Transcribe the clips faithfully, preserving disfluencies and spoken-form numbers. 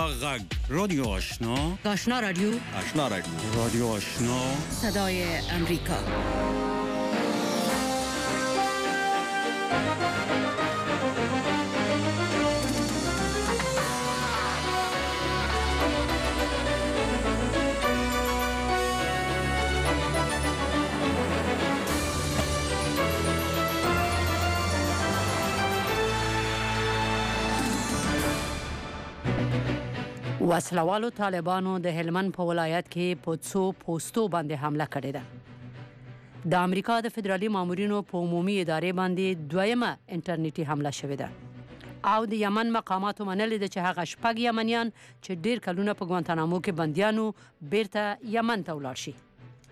غږ رادیو آشنا آشنا رادیو آشنا رادیو رادیو آشنا صدای امریکا. وسلوالو طالبانو د هلمند په ولایت کې په څو پوسټو باندې حمله کړې ده. د امریکا د فدرالي مامورینو په عمومي ادارې باندې دویمه انټرنیټي حمله شوې ده او د یمن مقاماتو منلي ده چې هغه شپږ یمنیان چې ډیر کلونه په ګوانتانامو کې بندیانو بیرته یمن ته ولاړ شي.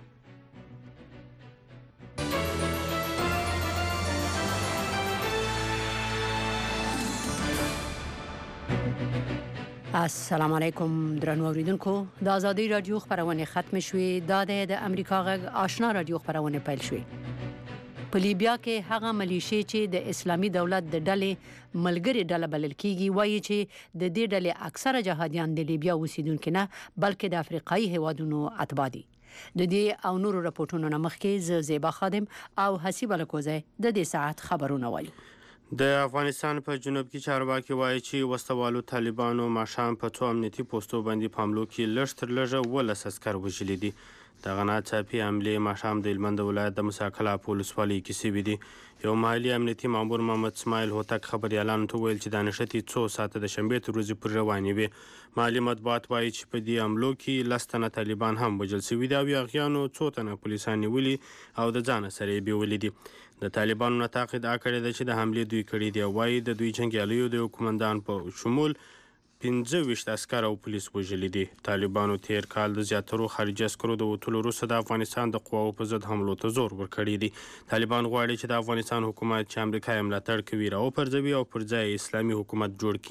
السلام علیکم درنو اوریدونکو، د آزادۍ رادیو خبرونه ختم شوې. دا د امریکا غږ آشنا رادیو خبرونه پیل شوې. په لیبیا کې هغه ملیشې چې د اسلامي دولت د ډلې ملګری ډله بلل کیږي وایي چې د دې ډلې اکثره جهادیان د لیبیا اوسیدونکو نه بلکې د افریقایي هیوادونو اتباع دي. د دې او نورو راپورټونو نه مخکې ز زیبا خادم او حسیب الکوزه د دې ساعت خبرونه وایي. د افغانستان په جنوب کې چارواکي وایي چې وسوالو طالبانو ماښام په څو امنیتي پوسټو باندې په حملو کې لږ تر لږه ولس عسکر وژلي دي. دغه ناڅاپي حملې ماښام د هلمند ولایت د مساکلا په ولسوالۍ کې شوي دي. یو محلي امنیتي مامور محمد اسماعیل هوتک خبریالانو ته وویل چې دا نښتې څو ساعته د شنبې تر ورځې پورې روانې وې. محلي مطبوعات وایي چې په دې حملو کې لس تنه طالبان هم وژل شوي دي او یاغیانو څو تنه پولیسان نیولي او د ځانه سره یې بیولي دي. د طالبانو نه تا ادعا کړې ده چې د حملې دوی کړي دي او وایي د دوی جنګیالیو د یو قومندان په شمول پنځه ویشت عسکر او پولیس وژلي دي. طالبانو تیر کال د زیاترو خارجي عسکرو د وتلو وروسته د افغانستان د قواو په ضد حملو ته زور ورکړی دی. طالبان غواړي چې د افغانستان حکومت چې امریکا یې ملاتړ کوي راوپرځوي او پر ځای اسلامي حکومت جوړ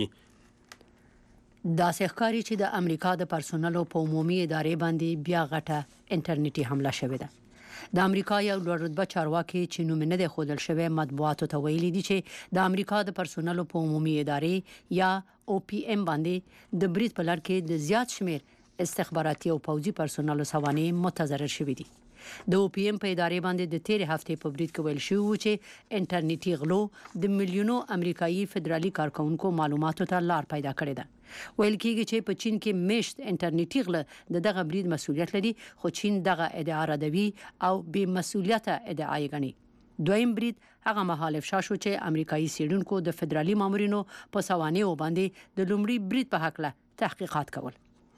کړي. داسې ښکاري چې د امریکا د پرسونلو په عمومي ادارې باندې بیا غټه انټرنیټي حمله شوې ده. د امریکا یو لوړ رتبه چارواکي چې نوم نه دی ښودل شوی مطبوعاتو ته ویلي دي چې د امریکا د پرسونلو په عمومي ادارې یا او پی ایم باندې د برید په لړ کې د زیات شمیر استخباراتي او پوځي پرسونلو سوانح متضرر شوي دي. د او پی ایم په ادارې باندې د تیرې هفتې په برید کې ویل شوی و چې انټرنیټي غلو د میلیونو امریکایي فدرالي کارکونکو معلوماتو ته لار پیدا کړې ده. ویل کېږي چې په چین کې میشت انټرنیټي غله د دغه برید مسؤلیت لري خو چین دغه ادعا ردوي او بې مسؤلیته ادعا یې ګڼي. دویم برید هغه مهال افشا شو چې امریکایي څېړونکو د فدرالي مامورینو په سوانحو باندې د لومړي برید په هکله تحقیقات کول.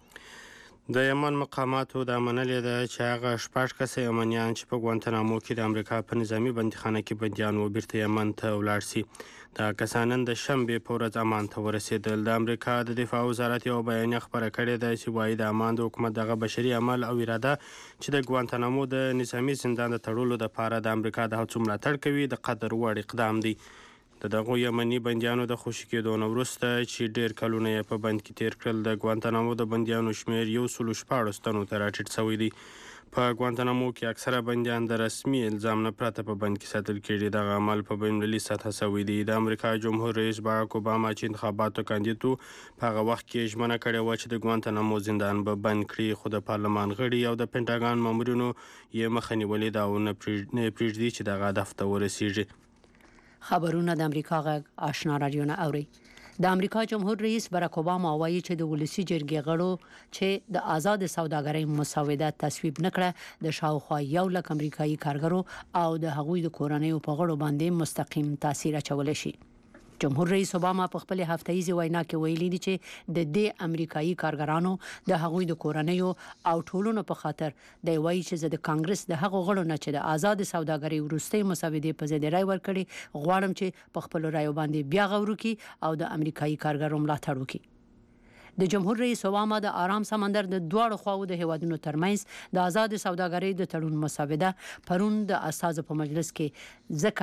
د یمن مقاماتو دا منلې ده چې هغه شپږ کسه یمنیان چې په ګوانتانامو کې د امریکا په نظامي بندیخانه کې بندیان و بیرته یمن ته ولاړ شي. دا کسان نن د شنبې په ورځ امان ته ورسېدل. د امریکا د دفاع وزارت یو بیانیه خپره کړې ده چې وایي د امان د حکومت دغه بشري عمل او اراده چې د ګوانتانامو د نظامي زندان د تړلو دپاره د امریکا د هڅو ملاتړ کوي د قدر وړ اقدام دی. د دغو یمني بندیانو د خوشي کېدو نه وروسته چې ډېر کلونه یې په بند کې تیر کړل د ګوانتانامو د بندیانو شمېر یو سلو شپاړس تنو ته راټیټ شوی دی. په ګوانتانامو کې اکثره بندیان د رسمي الزام نه پرته په بند کې ساتل کېږي. دغه عمل په بینالمللي سطحه شوی دی. د امریکا جمهور رئیس باراک اوباما چې انتخاباتو کاندید و په هغه وخت کې ژمنه کړې وه چې د ګوانتانامو زندان به بند کړي خو د پارلمان غړي او د پنټاګان مامورینو یې مخه نیولې ده او نه پرېږدي چې دغه هدف ته ورسیږي. خبرونه د امریکا غږ آشنا رادیو نه اوري. د امریکا جمهور رئیس باراک اوباما وایي چې د ولسی جرګې غړو چې د آزاد سوداګرۍ مسوده تصویب نکړه د شاوخوا یو لک امریکایي کارګرو او د هغوی د کورنیو په غړو باندې مستقیم تاثیر اچولی شي. جمهور رئیس اوباما په خپل هفتهیزه وینا کې ویلي دي چې د دې امریکایي کارګرانو د هغوی د کورنیو او ټولنو په خاطر د وایي چې زه د کانګرس د هغو غړو نه چې د آزاد سوداګرۍ وروستۍ مسودې په ضد رای ورکړي غواړم چې په خپل رایو باندې بیا غور وکړي او د امریکایي کارګرو ملاتړ وکړي. د جمهور رئیس اوباما د آرام سمندر د دواړو خواو د هیوادونو ترمنځ د آزاد سوداګرۍ د تړون مسوده پرون د اساسو په مجلس کې ځکه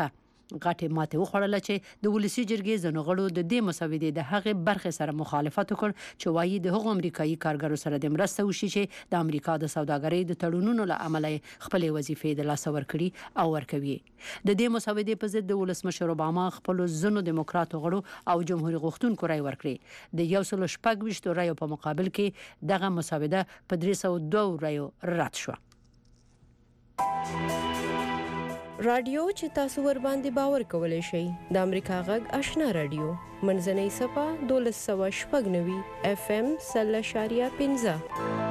غټه ماته وخوړله چې د ولسی جرګې ځنو غړو د دې مسودې د هغه برخه سره مخالفت وکړ چې وایي د هغو امریکایي کارګرو سره د مرسته وشي چې د امریکا د سوداګرۍ د تړونونو له امله خپل وظیفې د لاس ورکړي او ورکوي. د دې مسودې په ضد د ولسمشر اوباما خپل زنو دیموکراتو غړو او جمهوریت غوښتونکو رای ورکړي. د یو سل شپږ ویشت رایو په مقابل کې دغه مسوده په درې سوه دوه رایو رد شو. رادیو چې تاسو ور باندې باور کولای شئ د امریکا غږ آشنا رادیو منځنۍ صفه دولس سوه شپږ نوي اف ام سل اشاریه پنځه.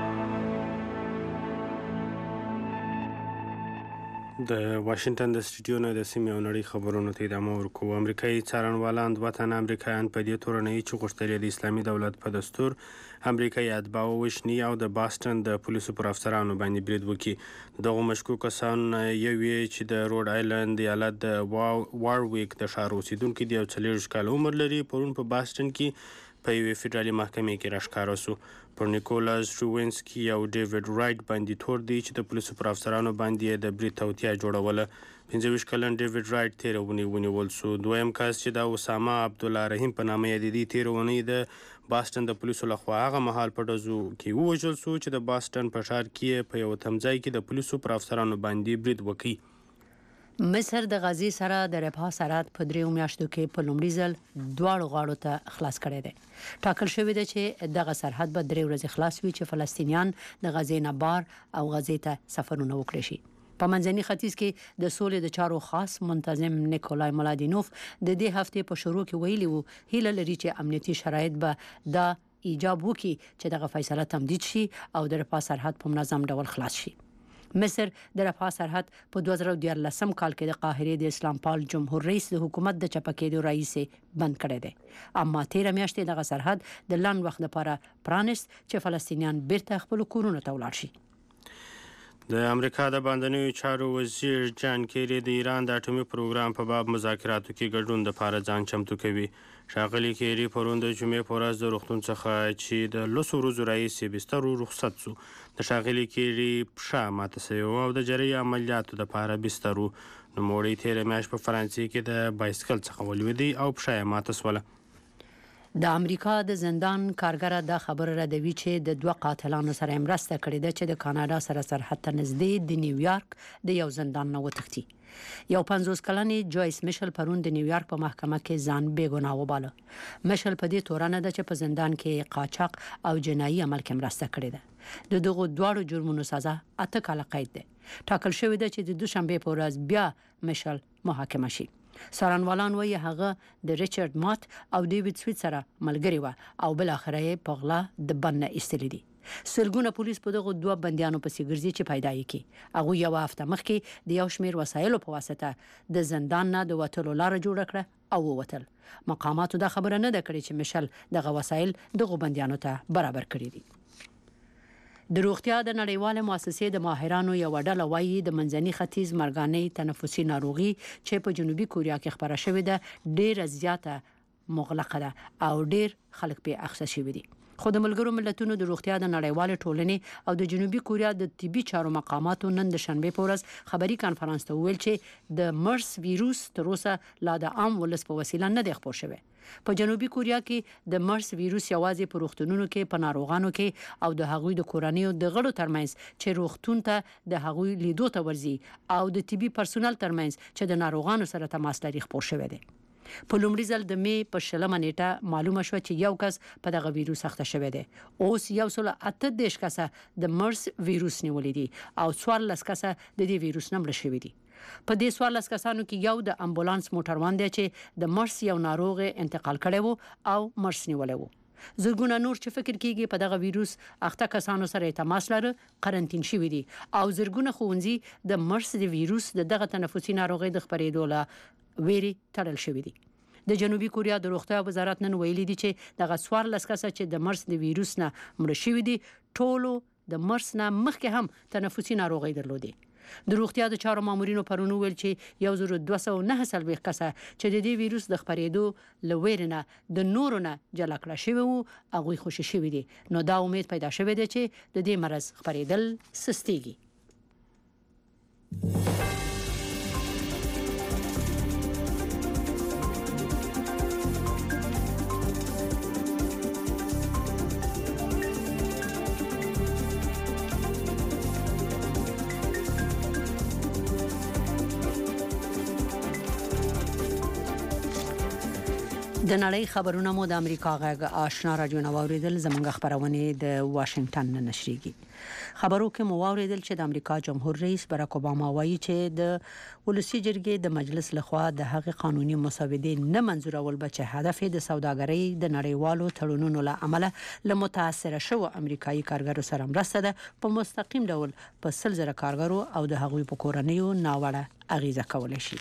د واشنگټن د سټډیو نه د سیمې او نړۍ خبرونو ته ادامه ورکوو. امریکایي څارنوالان دوه تنه امریکایان په دې تورنوي چې غوښتل د اسلامي دولت په دستور امریکایي اتباع وشني او د باستن د پولیسو پر افسرانو باندې برید وکړي. دغه مشکوک کسان یو یې چې د روډ آیلند ایالت د وارویک د ښار اوسیدونکي دی او څلوېښت کاله عمر لري. پرون په باستن کې په یوې فدرالي محکمې کې راښکاره شو. پر نیکولاس ټروینسکي او ډیوډ رایټ باندې تور دی چې د پولیسو پر افسرانو باندې د برید توطیه جوړوله. پنځه ویشت کلن ډیوډ رایټ تېره اونۍ ونیول شو. دویم کس چې د اسامه عبدالله رحیم په نامه یادېدي تېره اونۍ د باستن د پولیسو لخوا هغه مهال په ډزو کې ووژل شو چې د باستن په ښار کې په یو تمځای کې د پولیسو پر افسرانو باندې برید وکړي. مصر د غزې سره د رفاه سرحد په دریو میاشتو کې په لومړي ځل دواړو غاړو ته خلاص کړی دی. ټاکل شوی دی چې دغه سرحد به درې ورځې خلاص وي چې فلسطینیان د غزې نه بار او غزې ته سفرونه وکړي شي. په منځني ختیځ کې د سولې د چارو خاص منتظم نیکولای ملادینوف د دې هفتې په شروع کې ویلي وو هیله لري چې امنیتي شرایط به دا ایجاب وکړي چې دغه فیصله تمدید شي او د رفاه سرحد په منظم ډول خلاص شي. مصر د رفاه سرحد په دوه زره دیارلسم کال کې د قاهرې د اسلام پال جمهور رئیس د حکومت د چپه کېدو رئیس بند کړی دی. اما تیره میاشتې دغه سرحد د لنډ وخت لپاره پرانست چې فلسطینیان بیرته خپل کورونو ته ولاړ شي. د امریکا د باندنیو چارو وزیر جان کیری د ایران د اټومي پروګرام په باب مذاکراتو کې ګډون لپاره ځان چمتو کوي. ښاغلي کیری پرون د جمعې په ورځ د روغتون څخه چې د لسو ورځو راهیسې بستر رخصت شو. د ښاغلي کیری پښه ماته شوې وه او د جراحي عملیاتو دپاره بستر و. نوموړی تېره میاشت په فرانسې کې د بایسکل څخه ولوېدی او پښه یې ماته شوله. د امریکا د زندان کارګره دا خبر ردوي چې د دوه قاتلانو سره مرسته کړې ده چې د کاناډا سره سرحد ته نږدې د نیویارک د یو زندان نه وتښتي. یو پنځوس کلنې جویس میشل پرون د نیویارک په محکمه کې ځان بې ګناه وباله. میشل په دې تورنه ده چې په زندان کې قاچاق او جنایي عمل کې مرسته کړې ده. د دغو دواړو جرمونو سزا اته کاله قید ده. ټاکل شوی ده چې د دوشنبه په ورځ بیا میشل محاکمه شي. څارنوالان وایي هغه د ریچارډ مات او ډیوډ سویټ سره ملګری و او بل اخره یې په غلا د بند نه ایستلی دي. سلګونه پولیس په دغه دوه بندیانو پسې ګرځي چې پیدا یې کړي. هغوی یوه هفته مخکې د یو شمېر وسایلو په واسطه د زندان نه د وتلو لاره جوړه کړه او ووتل. مقاماتو دا خبره نه ده کړې چې میشل دغه وسایل دغو بندیانو ته برابر کړي دي. د روغتیا د نړیوال مؤسسې د ماهرانو یو ډله وایي د منځني ختیځ مرګانۍ تنفسي ناروغي چې په جنوبي کوریا کې خپره شوې ده ډېره زیاته مغلقه ده او ډېر خلک پې اخته شوي دي. خو د ملګرو ملتونو د روغتیا د نړیوالې ټولنې او د جنوبي کوریا د طبي چارو مقاماتو نن د شنبې په ورځ خبري کانفرنس ته وویل چې د مرس ویروس تر اوسه لا د عام ولس په وسیله نه دی خپور شوی. په جنوبي کوریا کې د مرس ویروس یوازې په روغتونونو کې په ناروغانو کې او د هغوی د کورنیو د غړو ترمنځ چې روغتون ته د هغوی لیدو ته ورځي او د طبي پرسونل ترمنځ چې د ناروغانو سره تماس لري خپور شوی دی. په لومړي ځل د مې په شلمه نیټه معلومه شوه چې یو کس په دغه ویروس اخته شوی دی. اوس یو سل اته دېرش کسه د مرس ویروس نیولي دي او څوارلس کسه د دې ویروس نه مړه شوي دي. په دې څوارلس کسانو کې یو د امبولانس موټروان دی چې د مرس یو ناروغ انتقال کړی و او مرس نیولی و. زرګونه نور چې فکر کیږي په دغه ویروس اخته کسانو سره تماس لري قرنټین شوي دي او زرګونه ښوونځي د مرس د ویروس د دغه تنفسي ناروغۍ د خپرېدو له ویري تړل شوي دي. د جنوبي کوریا د روغتیا وزارت نن ویلي دي چې دغه څوارلس کسه چې د مرس د ویروس نه مړه شوي دي ټولو د مرس نه مخکې هم تنفسي ناروغۍ درلودې. د روغتیا د چارو مامورینو پرون ویل چې یو زر دوه سوه نهه څلوېښت کسه چې د دې ویروس د خپرېدو له ویرې نه د نورو نه جلا کړه شوي وو هغوی خوشي شوي دي. نو دا امید پیدا شوی دی چې د دې مرض خپرېدل سستېږي. د نړۍ خبرونه مو د امریکا غږ آشنا رادیو نو اوریدل زموږ خبرونه د واشنگټن نه نشریږي. خبرو کې مو اوریدل چې د امریکا جمهور رئیس باراک اوباما وایي چې د ولسی جرګې د مجلس لخوا د هغه قانوني مسودې نه منزورول به چې هدف د سوداګرۍ د نړیوالو تړونونو له امله له متاثر شو امریکایي کارګرو سره مرسته ده په مستقیم ډول په سل زره کارګرو او د هغوی په کورنیو ناوړه اغیزه کولای شي.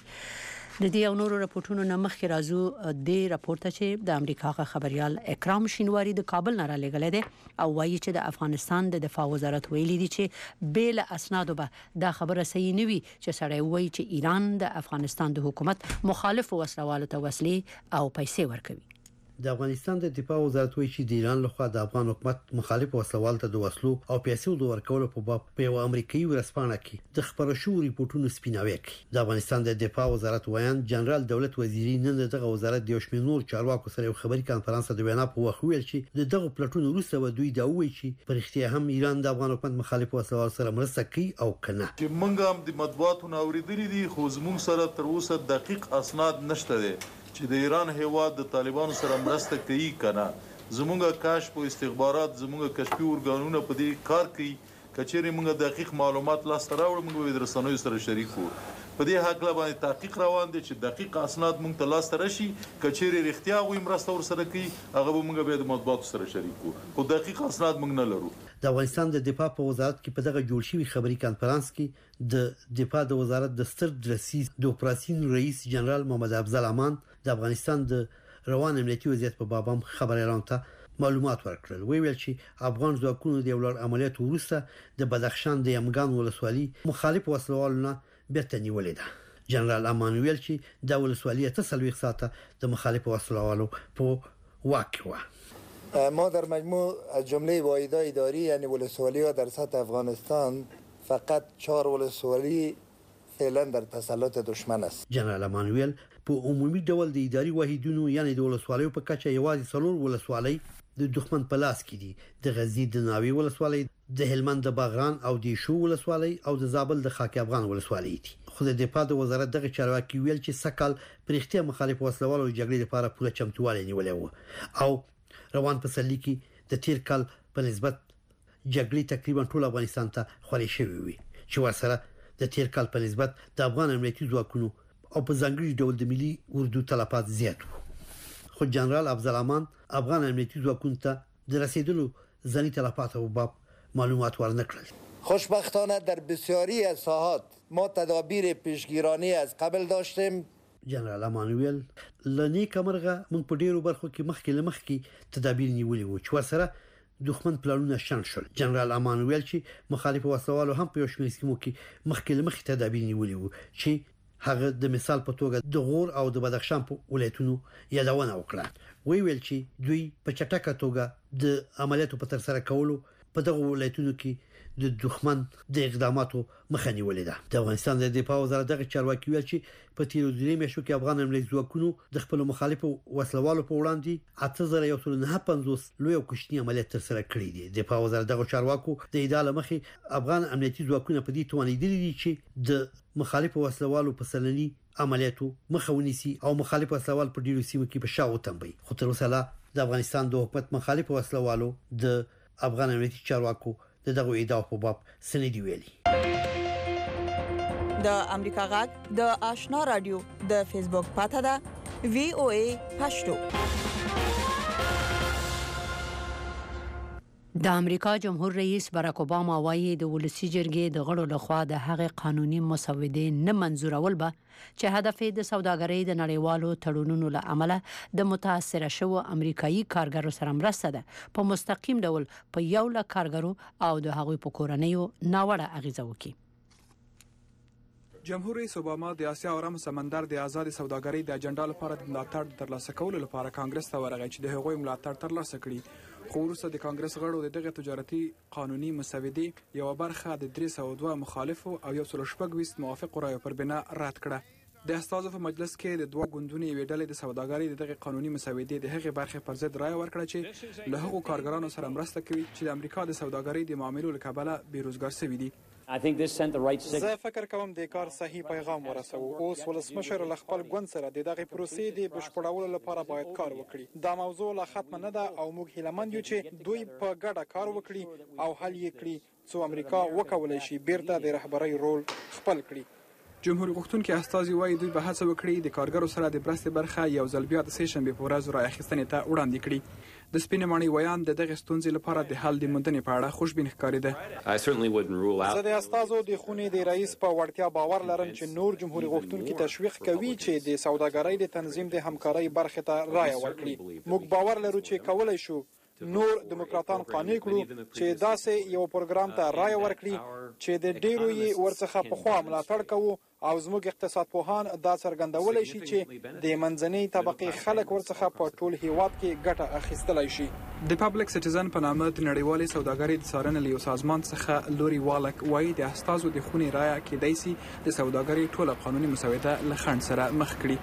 د دې او نورو راپورټونو نه مخکې راځو د راپورته چې د امریکا خبريال اکرام شینواری د کابل نه را لګلې ده او وایي چې د افغانستان د دفاع وزارت ویلي دي چې بیل اسنادو به دا خبره صحیح نه وي چې سړی وایي چې ایران د افغانستان د حکومت مخالف وسلوالو ته وسلې او پیسې ورکوي. د افغانستان د دفاع وزارت وایي چې د ایران لخوا د افغان حکومت مخالف وسلوال ته د وسلو او پیسو د ورکولو په باب په یو امریکایي ورسپانه کې د خبرو شو ریپورتونو سپیناوي کوي. د افغانستان د دفاع وزارت وایي جنرال دولت وزیری نن دغه وزارت د یوشمیر نور چارواکو سره یو خبري کانفرنس د وینا په وخت ویل چې دغه پلاتون وروسته و دوی دا وایي چې په اړتیا هم ایران د افغان حکومت مخالف وسلوال سره مرسته کوي او کنه. چې موږ هم د مطبوعاتو اوریدلې دي خو زموږ سره تر اوسه دقیق اسناد نشته دي چې د ایران هیواد د طالبانو سره مرسته کوي کنه. زموږه کشف او استخبارات زموږه کشفي ورګانونه په دې کار کوي. کچېرې موږ دقیق معلومات لاسته راوړو موږ به درسنوي سره شریکو. په دې حق لا باندې تحقیق روان دي چې دقیق اسناد موږ ته لاسته راشي. کچېرې رښتیا وي مرسته ور سره کوي هغه به موږ به د مطبوعاتو سره شریکو. خو دقیق اسناد موږ نه لرو. د افغانستان د دفاع په وزارت کې په دغه جوړ شوی خبري کانفرنس کې د دفاع د وزارت د ستر رئیس د اپراسیون رئیس جنرال محمد افضل امان د افغانستان د روان امنیتي وضعیت په باب هم خبريالانو ته معلومات ورکړل. وی ویل چې افغان ځواکونو د ولر عملیات وروسته د بدخشان د یمګان ولسوالۍ مخالف وسلوالونه بیرته نیولې ده. جنرال امان ویل چې د ولسوالۍ ته سلويخ ساته د مخالف وسلوالو په واقع ما در مجموع از جمله واحدهای اداری یعنی ولسوالی‌ها در سطح افغانستان فقط چهار ولسوالی فعلا در تسلط دشمن است. جنرال امانویل په عمومي ډول د اداري واحدونو یعنی د ولسوالیو په کچه یوازې څلور ولسوالۍ د دښمن په لاس کې دي. د غزنی د ناوی ولسوالۍ، د هلمند د باغران او د شو ولسوالۍ او د زابل د خاک افغان ولسوالۍ دي. خو د دفاع د وزارت دغه چارواکي ویل چې سکهال پرختیا مخالف وسلوالو جګړې لپاره پوره چمتووالی نیولې و او روان پسرلي کې د تیر کال په نسبت جګړې تقریبا ټول افغانستان ته خوري شوی وي چې ورسره د تیر کال په نسبت د افغان امنیتي ځواکونو او په ځانګړي ډول د ملي اردو تلفات زیات وو. خو جنرال افضل امان افغان امنیتي ځواکونو ته د رسیدلو ځنی تلفات او باب معلومات ورنکړل. خوشبختانه در بسیاری از ساحات ما تدابیر پیشگیرانه از قبل داشتیم. جنرال امانویل لنی کمرغه موږ په ډیرو برخو کې مخکې لمخکې تدابیر نیولې وو چې ورسره دښمن پلانونه شنډ شول. جنرال امانویل چې مخالف وسلوالو هم په یو شمېر سیمو کې مخکې لمخکې تدابیر نیولې وو چې هغه د مثال په توګه د غور او د بدخشان په ولایتونو یادونه وکړه. وی ویل چې دوی په چټکه توګه د عملیاتو په تر سره کولو په دغه ولایتونو کې د دښمن د اقداماتو مخه نیولې ده. د افغانستان د دفاع وزارت دغه چارواکي ویل چې په تیرو درې میاشتو کې افغان امنیتي ځواکونو د خپل مخالفو وسلوالو په وړاندې اته زره یو سل نه پنځوس لوی او کوچني عملیات تر سره کړي دي. د دفاع وزارت دغه چارواکو د اداره مخې افغان امنیتي ځواکونه په دې توانیدلي دي چې د مخالفو وسلوالو په سلني عملیاتو مخه ونیسي او مخالف وسلوال په ډیرو سیمو کې په شاو تنبي. خو تر اوسه لا د افغانستان د حکومت مخالف وسلوالو د افغان امنیتي چارواکو دغه ادعا په باب سندي ویلي. د امریکا غږ د آشنا رادیو د فیسبوک پاته ده وی او ای پښتو. د امریکا جمهور رئیس باراک اوباما وایي د ولسی جرګې د غړو لخوا د هغه قانوني مسودې نه منزورول به چې هدف د سوداګرۍ د نړیوالو تړونونو له امله د متاثر شو امریکایي کارګرو سره مرسته ده په مستقیم ډول په یو لک کارګرو او د هغوی په کورنیو ناوړه اغیزه وکړي. جمهور رئیس اوباما د آسیا او آرام سمندر د آزاد سوداګرۍ د اجنډا لپاره د ملاتړ ترلاسه کولو لپاره کانګرس ته ورغی چې د هغوی ملاتړ ترلاسه کړي. خو وروسته د کانګرس غړو د دغه تجارتي قانوني مسودې یو برخه د درې سوه دوه مخالفو او یو سل شپږ ویشت موافقو رایو پر بنا رد کړه. د استازو په مجلس کې د دوه ګوندونو یوې ډلې د سوداګرۍ د دغې قانوني مسودې د هغې برخې پر ضد رایه ورکړه چې له هغو کارګرانو سره مرسته کوي چې د امریکا د سوداګرۍ د معاملو له کبله بېروزګار شوي دي. زه فکر کوم د کار صحیح پیغام ورسوو. اوس ولسمشر له خپل ګوند سره د دغې پروسې د بشپړولو لپاره باید کار وکړي. دا موضوع لا ختمه نه ده او موږ هیلهمند یو چې دوی په ګډه کار وکړي او حل یې کړي څو امریکا وکولی شي بیرته د رهبرۍ رول خپل کړي. جمهور غوښتونکي استازي وایي دوی به هڅه وکړي د کارګرو سره د مرستې برخه یو ځل بیا د سې شنبې په ورځ رایه اخیستنې ته وړاندې کړي. د سپینې ماڼۍ ویان د دغې ستونزې لپاره د حل د موندنې په اړه خوشبین ښکارېده. زه د استازو د خونې د رئیس په وړتیا باور لرم چې نور جمهور غوښتونکي تشویق کوي چې د سوداګرۍ د تنظیم د همکارۍ برخې ته رایه ورکړي. موږ باور لرو چې کولی شو نور دیموکراتان قانع کړو چې داسې یو پروګرام ته رایه ورکړي چې د ډیرو یې ورڅخه پخوا ملاتړ کوو او زموږ اقتصاد پوهان دا څرګندولی شي چې د منځنۍ طبقې خلک ورڅخه په ټول هیواد کې ګټه اخیستلی شي. د پبلک سټیزن په نامه د نړیوالې سوداګرۍ د څارنې له یو سازمان څخه لوري والک وایي د استازو د خونې رایه کیدای شي د سوداګرۍ ټوله قانوني مسوده له خنډ سره مخ کړي.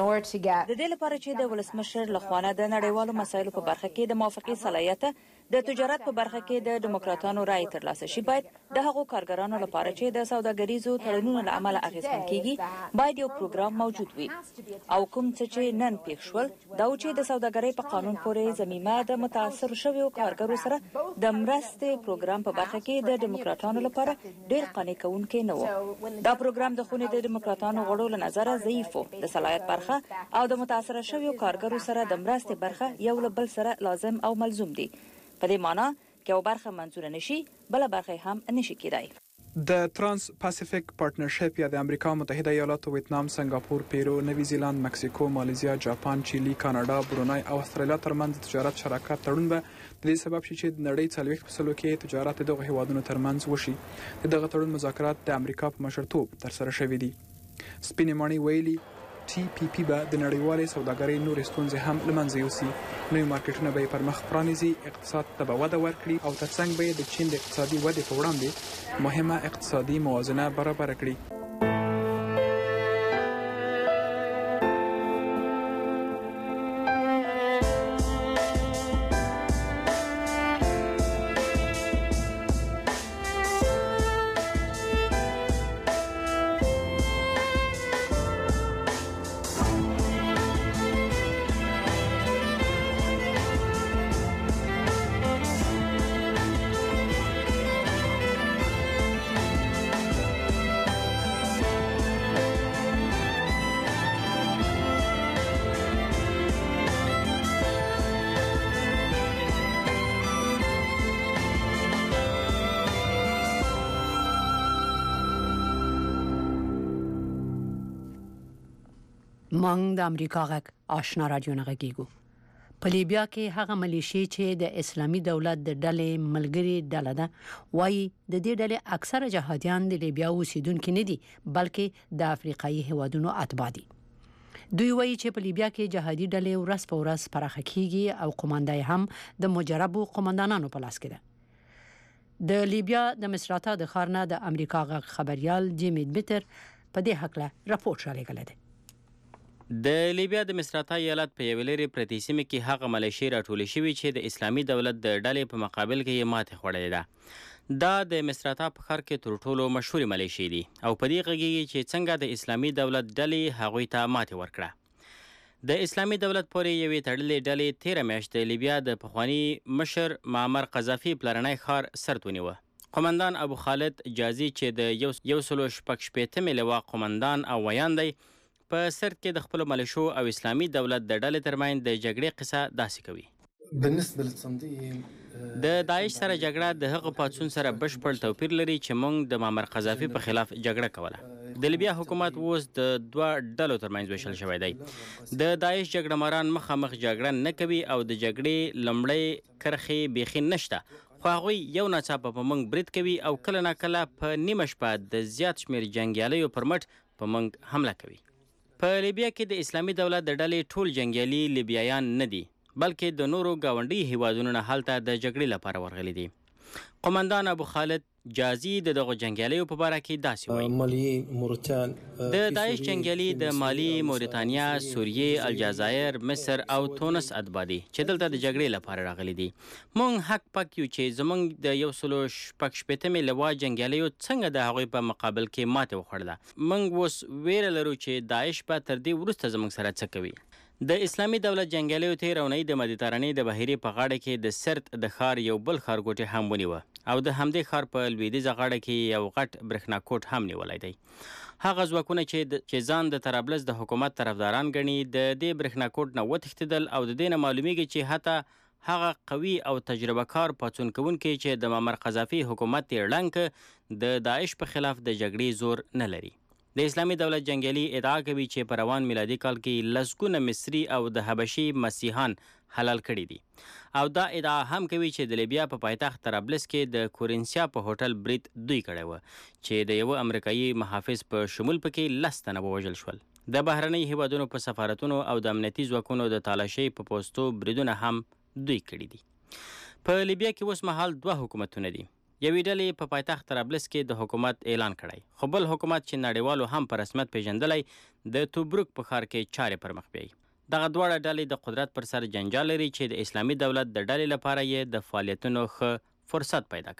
د دې لپاره چې د ولسمشر له خوا د نړیوالو مسایلو په برخه کې د موافقې صلاحیت د تجارت په برخه کې د دیموکراتانو رایه ترلاسه شي، باید د هغو کارګرانو لپاره چې د سوداګریزو تړونونو له امله اغېزمن کیږي باید یو پروګرام موجود وي. او کوم څه چې نن پېښ شول دا و چې د سوداګرۍ په قانون پورې ضمیمه د متاثر شویو کارګرو سره د مرستې پروګرام په برخه کې د دیموکراتانو لپاره ډېر قانع کوونکی نه و. دا پروګرام د خونې د دیموکراتانو غړو له نظره ضعیف و. د صلاحیت برخه او د متاثر شویو کارګرو سره د مرستې برخه یو له بل سره لازم او ملزوم دي. په دې معنی که یو برخه منظوره نشي بله برخه هم نشي کېدای. د ترانس پاسفیک پارتنرشپ یا د امریکا متحده ایالاتو، ویتنام، سنگاپور، پیرو، نوی زیلاند، مکسیکو، مالیزیا، جاپان، چیلی، کاناډا، برونای او استرالیا ترمنځ د تجارت شراکت تړون به د دې سبب شي چې د نړۍ څلوېښت په سلو کې تجارت د دغو هیوادونو ترمنځ وشي. د دغه تړون مذاکرات د امریکا په مشرتوب ترسره شوي دي. سپینې ماڼۍ ویلي ټي پی پی به د نړیوالې سوداګرۍ نورې ستونزې هم له منځه یوسي. نوي مارکیټونه به یې پر مخ پرانیزي، اقتصاد ته به وده ورکړي او ترڅنګ به یې د چین د اقتصادي ودې په وړاندې مهمه اقتصادي موازنه برابره کړي. مونږ د امریکا غږ آشنا رادیو نه غږیږو. په لیبیا کې هغه ملیشي چې د اسلامي دولت د ډلې ملګری ډله ده وایي د دې ډلې اکثره جهادیان د لیبیا اوسیدونکي نه دي بلکې د افریقایي هیوادونو اتباع دي. دوی وایي چې په لیبیا کې جهادي ډلې ورځ په ورځ پراخه کیږي او قومندای هم د مجربو قومندانانو په لاس کې ده. د لیبیا د مصراتا د ښار نه د امریکا غږ خبريال جیمی بیتر په دې حق له راپورټ رالیږلی دی. د لیبیا د مصراتا ایالت په یوې لرې پرتې سیمه کې هغه ملیشې راټولې شوې چې د اسلامي دولت د ډلې په مقابل کې یې ماتې خوړلې ده. دا د مصراتا په ښار کې تر ټولو مشهورې ملیشې دي او په دې غږیږي چې څنګه د اسلامي دولت ډلې هغوی ته ماتې ورکړه. د اسلامي دولت پورې یوې تړلې ډلې تیره میاشت د لیبیا د پخواني مشر معمر قذافي پلرنی ښار سرد ونیوه. قومندان ابو خالد جازي چې د یو سلو شپږ شپېتمې لواء قومندان او ویان دی په سرد کې د خپلو ملیشو او اسلامي دولت د ډلې ترمنځ د جګړې قصه داسې کوي. د داعش سره جګړه د هغه پاڅون سره بشپړ توپیر لري چې موږ د معمر قذافي په خلاف جګړه کوله. د لیبیا حکومت اوس د دوه ډلو ترمنځ ویشل شوی دی. د داعش جګړه ماران مخامخ جګړه نه کوي او د جګړې لومړۍ کرښې بیخي نشته، خو هغوی یو ناڅاپه په موږ برید کوي او کله ناکله په نیمه شپه د زیات شمېر جنګیالیو پر مټ په موږ حمله کوي. په لیبیا کې د اسلامي دولت د ډلې ټول جنګیالي لیبیایان نه دي بلکې د نورو ګاونډي هیوادونو نه هلته د جګړې لپاره ورغلي دي. قومندان ابو خالد جازي د دغه جنگیالیو په اړه کې داسې وایي مالی موريتان د داعش جنگیالي د مالی، موريتانیا، سوریې، الجزایر، مصر او تونس اتباع دي چې دلته د جګړې لپاره راغلي دي. موږ حق پک یو چې زموږ د یو سلو شپږ شپېتمې لوا جنگیالیو څنګه د هغوی په مقابل کې ماتې وخوړله. موږ اوس ویره لرو چې داعش به تر دې وروسته زموږ سره څه کوي. د اسلامي دولت جنگیالیو تېره اونۍ د مدیترانې د بحیرې په غاړه کې د سرت د ښار یو بل ښارګوټی هم ونیوه او د همدې ښار په لویدیځه غاړه کې یو غټ برېښناکوټ هم نیولی دی. هغه ځواکونه چې ځان د طرابلس د حکومت طرفداران ګڼي د دې برېښناکوټ نه وتښتېدل او د دې نه معلومیږي چې حتی هغه قوي او تجربه کار پاڅون کوونکي چې د معمر قذافي حکومت یې ړنګ د داعش په خلاف د جګړې زور نه لري. د اسلامي دولت جنگیالي ادعا کوي چې په روان میلادي کال کې لسګونه مصري او د حبشي مسیحان حلال کړي دي او دا ادعا هم کوي چې د لیبیا په پایتخت طرابلس کې د کورنسیا په هوټل برید دوی کړی و چې د یوه امریکایي محافظ په شمول پکې لس تنه ووژل شول. د بهرنۍ هیوادونو په سفارتونو او د امنیتي ځواکونو د تالاشۍ په پوستو بریدونه هم دوی کړي دي. په لیبیا کې اوس مهال دوه حکومتونه دي. یوې ډلې په پایتخت طرابلس کې د حکومت اعلان کړی، خو بل حکومت چې نړیوالو هم په رسمیت پیژندلی د توبروک په ښار کې چارې پر مخ بیایي. دغه دواړه ډلې د قدرت پر سر جنجال لري چې د اسلامي دولت د ډلې لپاره یې د فعالیتونو ښه فرصت پیدا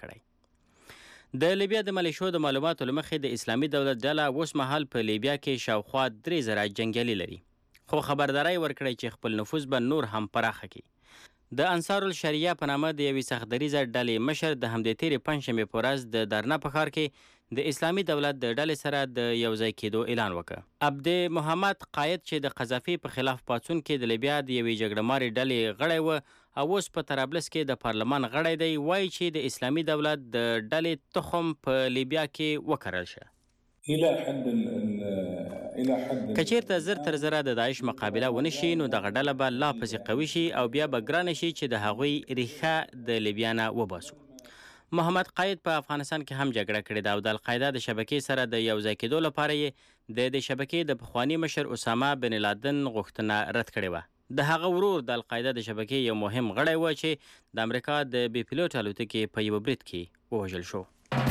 کړی. د لیبیا د ملیشو د معلوماتو له مخې د اسلامي دولت ډله اوس مهال په لیبیا کې شاوخوا درې زره جنګیالي لري، خو خبرداری ورکړی چې خپل نفوذ به نور هم پراخه کړي. د انصار الشریعه په نامه د یوې سختدریځه ډلې مشر د همدې تېرې پنجشنبې په ورځ د درنا په ښار کې د اسلامي دولت د ډلې سره د یوځای کېدو اعلان وکړ. عبد محمد قاید چې د قذافي په خلاف پاڅون کې د لیبیا د یوې جګړهمارې ډلې غړی و او اوس په طرابلس کې د پارلمان غړی دی، وایي چې د اسلامي دولت د ډلې تخم په لیبیا کې وکرل شه. که چیرته زر تر زره د داعش مقابله ونه شي نو دغه ډله به لا پسې قوي شي او بیا به ګرانه شي چې د هغوی ریښه د لیبیا نه وباسو. محمد قاید په افغانستان کې هم جګړه کړې ده او د القاعده د شبکې سره د یوځای کېدو لپاره یې د دې شبکې د پخواني مشر اسامه بن لادن غوښتنه رد کړې وه. د هغه ورور د القاعده د شبکې یو مهم غړی و چې د امریکا د بې پیلوټ الوتکې په یوه برید کې ووژل شو.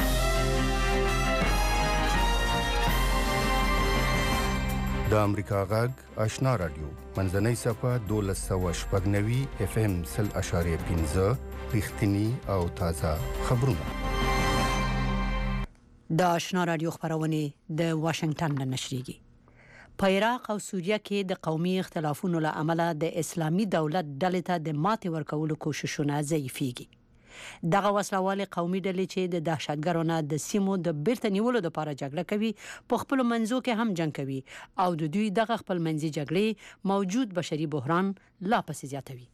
د امریکا غږ آشنا رادیو منځنۍ صفحه دولس سوه شپږ نوي اف ام سل اشاریه پنځه رښتیني او تازه خبرونه. د آشنا رادیو خبرونه د واشنگټن نه نشریږي. په عراق او سوریه کې د قومي اختلافونو له امله د اسلامي دولت ډلې ته د ماتې ورکولو کوششونه ضعیفېږي. دغه وسلوالې قومي ډلې چې د دهشتګرو نه د سیمو د بیرته نیولو لپاره جګړه کوي په خپلو منځو کې هم جنګ کوي او د دوی دغه خپل منځي جګړې موجود بشري بحران لا پسې زیاتوي.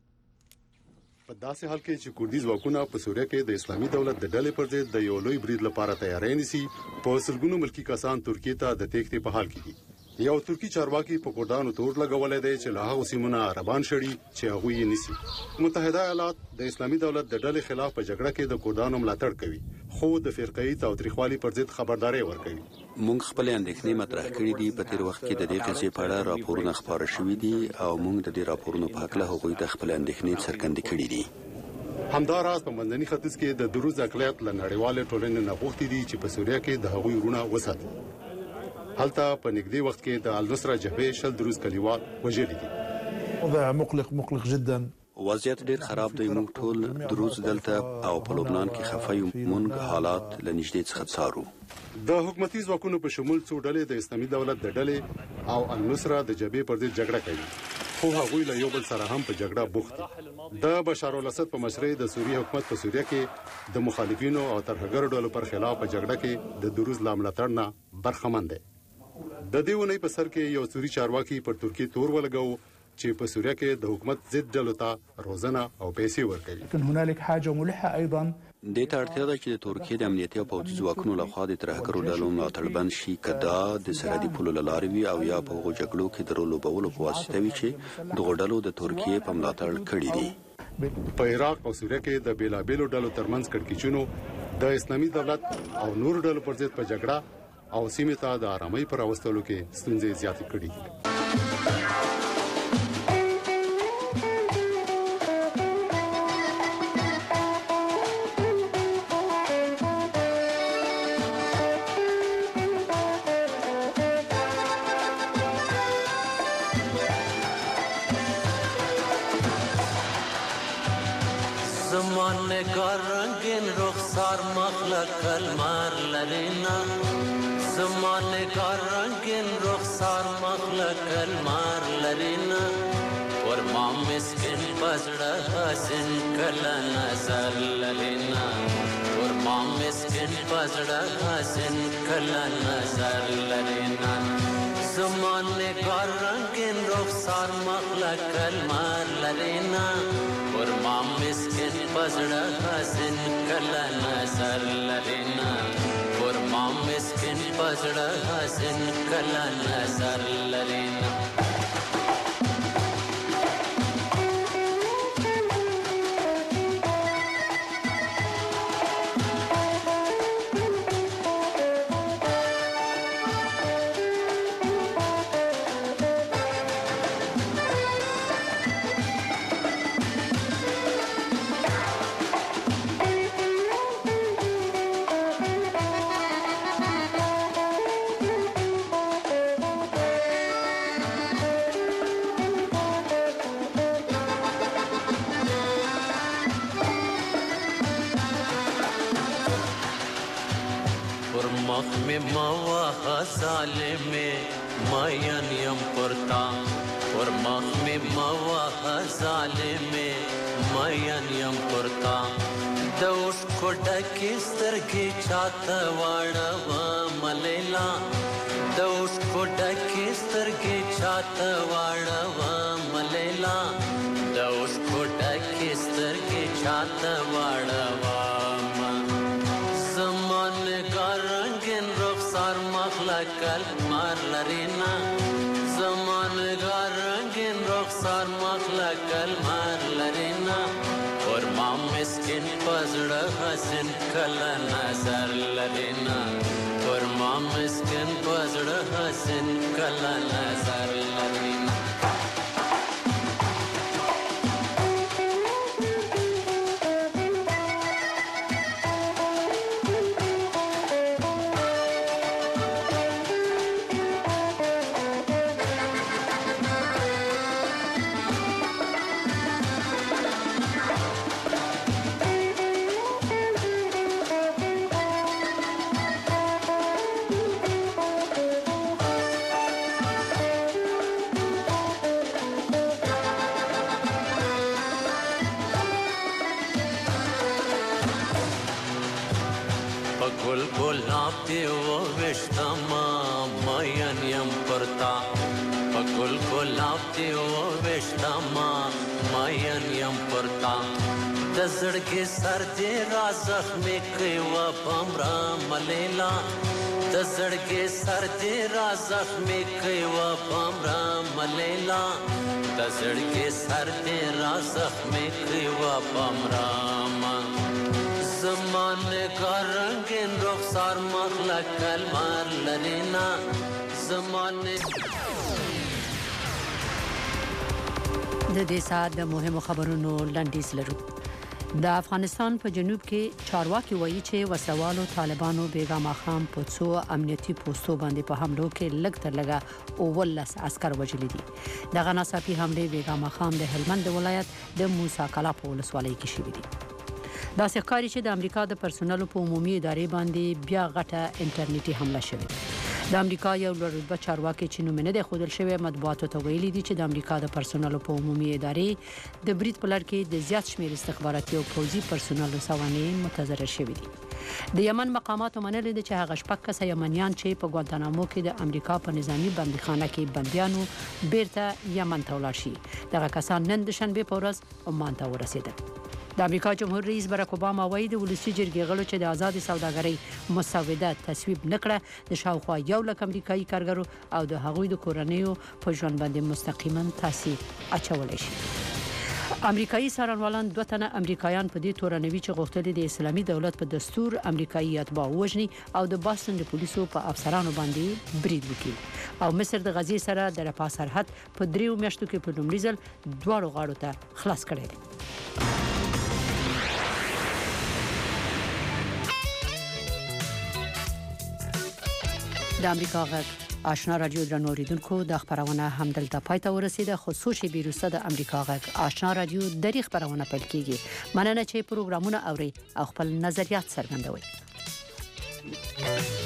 په داسې حال کې چې کوردي ځواکونه په سوریه کې د اسلامي دولت د ډلې پر ضد د یو لوی برید لپاره تیاری نیسي، په سلګونو ملکي کسان ترکیې ته د تېښتې په حال کې دي. یو ترکی چارواکي په کردانو تور لګولې دی چې له هغو سیمونو عربان شړي چې هغوی یې نیسي. متحده ایالات د اسلامي دولت د ډلې خلاف په جګړه کې د کردانو ملاتړ کوي، خو د فرقه‌ایي تاوتریخوالي پر ضد خبرداری ورکوي. موږ خپل اندېښنې مطرح کړې دي. په تیر وخت کې د دې قضیې په اړه راپورونه خپاره شوي دي او موږ د دې راپورونو په هکله هغوی ته خپل اندېښنې څرګندې کړې دي. همداراز په منځني ختیځ کې د دروز اقلیت له نړیوالې ټولنې نه غوښتي دي چې په سوریه کې د هغوی وروڼه وساتي. هلته په نږدې وخت کې د النصره جبهې شل دروز کلیوال وژلي دي. وضع مقلق مقلق جدا. وضعیت ډیر خراب دی. موږ ټول دروز دلته او په لبنان کې خفه یو. موږ حالات له نږدې څخه څارو. د حکومتي ځواکونو په شمول څو ډلې د اسلامي دولت د ډلې او النصره د جبهې پر ضد جګړه کوي، خو هغوی له یو بل سره هم په جګړه بوخت دي. د بشار الاسد په مشرۍ د سوریه حکومت په سوریه کې د مخالفینو او ترهګرو ډلو پر خلاف په جګړه کې د دروز له ملاتړ نه برخمن دی. د دې ونې په سر کې یو سوري چارواکي پر ترکیې تور ولګاو چې په سوریه کې د حکومت ضد ډلو ته روزنه او پیسې ورکوي. لكن هنالك حاجه ملحه ايضا دې ته اړتیا ده چې د ترکیې د امنیتي او پوځي ځواکونو لخوا د ترهګرو ډلو ملاتړ بند شي، که دا د سرحدي پولو له لارې وي او یا په هغو جګړو کې د رول لوبولو په واسطه وي چې دغو ډلو د ترکیې په ملاتړ کړي دي. په عراق او سوریه کې د بیلابیلو ډلو ترمنځ کړکېچونو د اسلامي دولت او نورو ډلو پر ضد په جګړه او سیمې ته د آرامۍ پر راوستلو کې ستونزې زیاتې کړي دي. نگار رنگین رخسار مخلق کلمار لرینا زما نگار رنگین رخسار مخلق کلمار لرینا ور ما مسکن پزړه حسن کلا نظر لرینا ور ما مسکن پزړه حسن کلا نظر لرینا زما نگار رنگین رخسار مخلق کلمار لرینا ور ما مسکن پزړه حسن کلا نظر لرینا ور ما مسکن پزړه حسن کلا نظر لرینا ظالمه ماین یم پرتا ور مخ می موه ظالمه ماین یم پرتا دوش کوډه کې سترګې چاته واړه ملیلا دوش کوډه کې سترګې چاته واړه ملیلا دوش کوډه کې سترګې چاته واړه کلمار لرینا زمان گار رنگین رخسار مخلق کلمار لرینا اور ما مسکن پزړه حسن کلا نظر لرینا اور ما مسکن پزړه حسن کلا نظر لرینا زړګي سر دې را زخمي کوي و پمرا ملیلا د زړګي سر دې را زخمي کوي و پمرا ملیلا د زړګي سر دې را زخمي کوي و پمرا زمانه کا رنگین رخسار مخلق کلمار لرینا زمانه د دې سات د مهمو خبرونو لنډیز لرو د افغانستان په جنوب کې چارواکي وایي چې وسوالو طالبانو بیګا ماخام په څو امنیتي پوسټو باندې په حملو کې لږ تر لږه اولس عسكر وژلي دي دغه ناڅاپي حمله بیګا ماخام د هلمند ولایت د موسی کلا په ولسوالۍ کې شوې دي دا ښکاري چې د امریکا د پرسونلو په عمومي ادارې باندې بیا غټه انټرنیټي حمله شوې د امریکا یو لوړ رتبه چارواکي چې نوم نه دی ښودل شوی مطبوعاتو ته ویلي دي چې د امریکا د پرسونلو په عمومي ادارې د برید په لړ کې د زیات شمېر استخباراتي او پوځي پرسونلو سوانې متضرر شوي دي د یمن مقاماتو منلي دي چې هغه شپږ کسه یمنیان چې په ګوانتانامو کې د امریکا په نظامی بندیخانه کې بندیانو بیرته یمن ته ولاړ شي دغه کسان نن د شنبې په ورځ عمان ته ورسېدل د امریکا جمهور رئیس براک اوباما وایي د ولسی جرګې غړو چې د آزاد سوداګرۍ مسوده تصویب نکړه د شاوخوا یو لک امریکایي کارګرو او د هغوی د کورنیو په ژوند باندې مستقیما تاثیر اچولی شي امریکایي څارنوالان دوه تنه امریکایان په دې تورنوي چې غوښتل د اسلامي دولت په دستور امریکایي اتباع وژني او د باستن د پولیسو په افسرانو باندې برید وکړي او مصر د غزې سره د رفاه سرحد په دریو میاشتو کې په لومړي ځل دواړو غاړو ته خلاص کړی دی د امریکا غږ آشنا رادیو درنو اوریدونکو د خبرونه همدلته پای ته ورسیده. خصوصي بیروسه د امریکا غږ آشنا رادیو د خبرونه پیل کیږي. مننه چې پروګرامونه اوري او خپل نظریات څرګندوي.